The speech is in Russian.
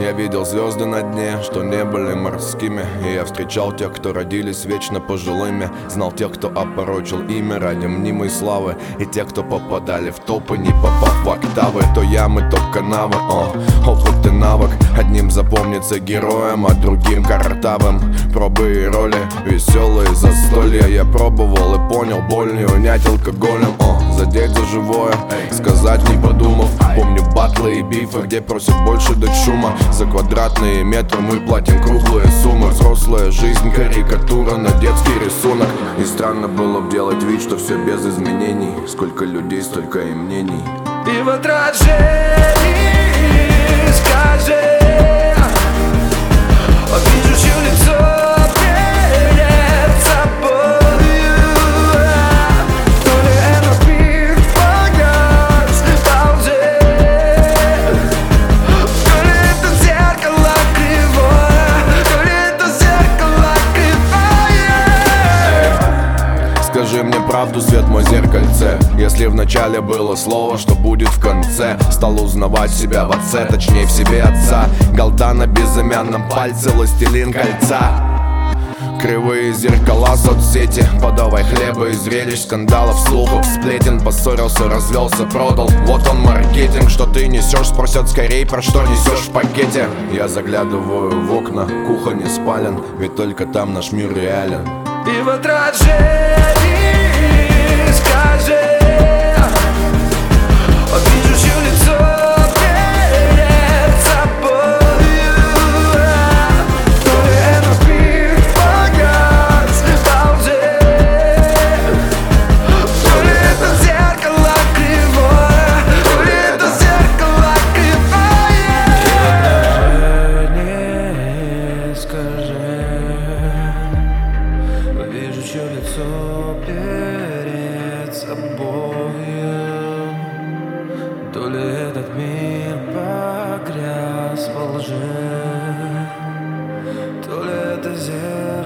Я видел звезды на дне, что не были морскими. И я встречал тех, кто родились вечно пожилыми. Знал тех, кто опорочил имя ради мнимой славы. И тех, кто попадали в толпы, не попав в октавы. То ямы, то канавы, опыт и навык. Одним запомнится героем, а другим картавым. Пробы и роли, веселые застолья. Я пробовал и понял, боль не унять алкоголем. Задеть за живое, сказать не подумав. Помню батлы и бифы, где просят больше дать шума. За квадратные метры мы платим круглые суммы. Взрослая жизнь, карикатура на детский рисунок. И странно было б делать вид, что все без изменений. Сколько людей, столько и мнений. И в отражении скажи, вижу чье лицо перед собою. То ли это миг погас в паузе, то ли это зеркало кривое, то ли это зеркало кривое. Скажи мне правду, свет мой зеркальце. Если в начале было слово, что будет в конце. Стал узнавать себя в отце, точнее в себе отца. Голда на безымянном пальце, властелин кольца. Кривые зеркала, соцсети, подавай хлеба и зрелищ, скандалов, слухов, сплетен. Поссорился, развелся, продал, вот он маркетинг. Что ты несешь, спросят скорей, про что несешь в пакете. Я заглядываю в окна, кухонь и спален, ведь только там наш мир реален. И в отражении скажи, вижу чье лицо перед собою. То ли это миг погас в паузе, то ли это зеркало кривое, то ли это зеркало кривое. И в отражении скажи, вижу чье лицо перед собою. То ли этот мир погряз во лжи, то ли это зеркало